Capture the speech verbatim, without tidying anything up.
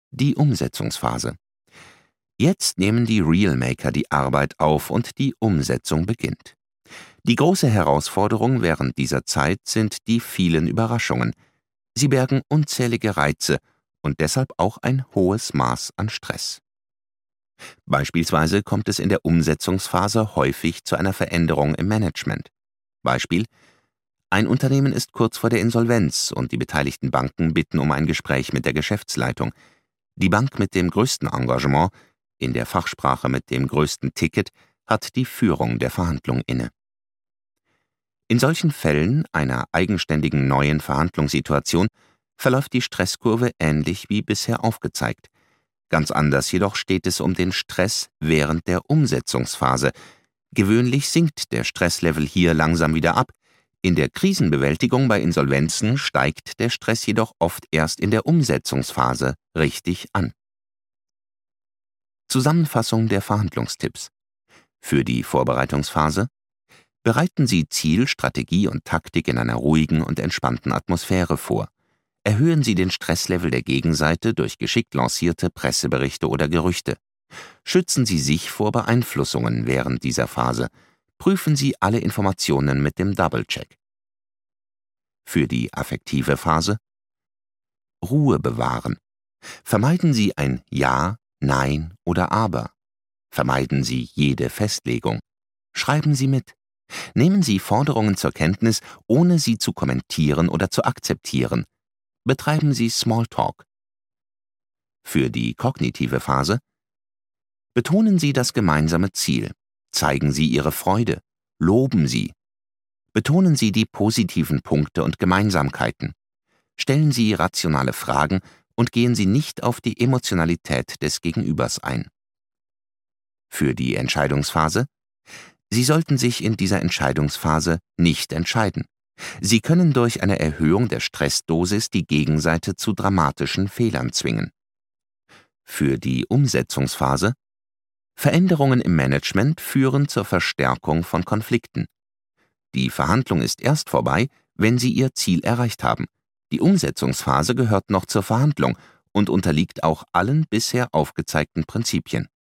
Die Umsetzungsphase. Jetzt nehmen die Realmaker die Arbeit auf und die Umsetzung beginnt. Die große Herausforderung während dieser Zeit sind die vielen Überraschungen. Sie bergen unzählige Reize und deshalb auch ein hohes Maß an Stress. Beispielsweise kommt es in der Umsetzungsphase häufig zu einer Veränderung im Management. Beispiel: Ein Unternehmen ist kurz vor der Insolvenz und die beteiligten Banken bitten um ein Gespräch mit der Geschäftsleitung. Die Bank mit dem größten Engagement, in der Fachsprache mit dem größten Ticket, hat die Führung der Verhandlung inne. In solchen Fällen, einer eigenständigen neuen Verhandlungssituation, verläuft die Stresskurve ähnlich wie bisher aufgezeigt. Ganz anders jedoch steht es um den Stress während der Umsetzungsphase. Gewöhnlich sinkt der Stresslevel hier langsam wieder ab. In der Krisenbewältigung bei Insolvenzen steigt der Stress jedoch oft erst in der Umsetzungsphase richtig an. Zusammenfassung der Verhandlungstipps. Für die Vorbereitungsphase: Bereiten Sie Ziel, Strategie und Taktik in einer ruhigen und entspannten Atmosphäre vor. Erhöhen Sie den Stresslevel der Gegenseite durch geschickt lancierte Presseberichte oder Gerüchte. Schützen Sie sich vor Beeinflussungen während dieser Phase. Prüfen Sie alle Informationen mit dem Double-Check. Für die affektive Phase: Ruhe bewahren. Vermeiden Sie ein Ja, Nein oder Aber. Vermeiden Sie jede Festlegung. Schreiben Sie mit. Nehmen Sie Forderungen zur Kenntnis, ohne sie zu kommentieren oder zu akzeptieren. Betreiben Sie Smalltalk. Für die kognitive Phase: Betonen Sie das gemeinsame Ziel. Zeigen Sie Ihre Freude. Loben Sie. Betonen Sie die positiven Punkte und Gemeinsamkeiten. Stellen Sie rationale Fragen und gehen Sie nicht auf die Emotionalität des Gegenübers ein. Für die Entscheidungsphase: Sie sollten sich in dieser Entscheidungsphase nicht entscheiden. Sie können durch eine Erhöhung der Stressdosis die Gegenseite zu dramatischen Fehlern zwingen. Für die Umsetzungsphase: Veränderungen im Management führen zur Verstärkung von Konflikten. Die Verhandlung ist erst vorbei, wenn Sie Ihr Ziel erreicht haben. Die Umsetzungsphase gehört noch zur Verhandlung und unterliegt auch allen bisher aufgezeigten Prinzipien.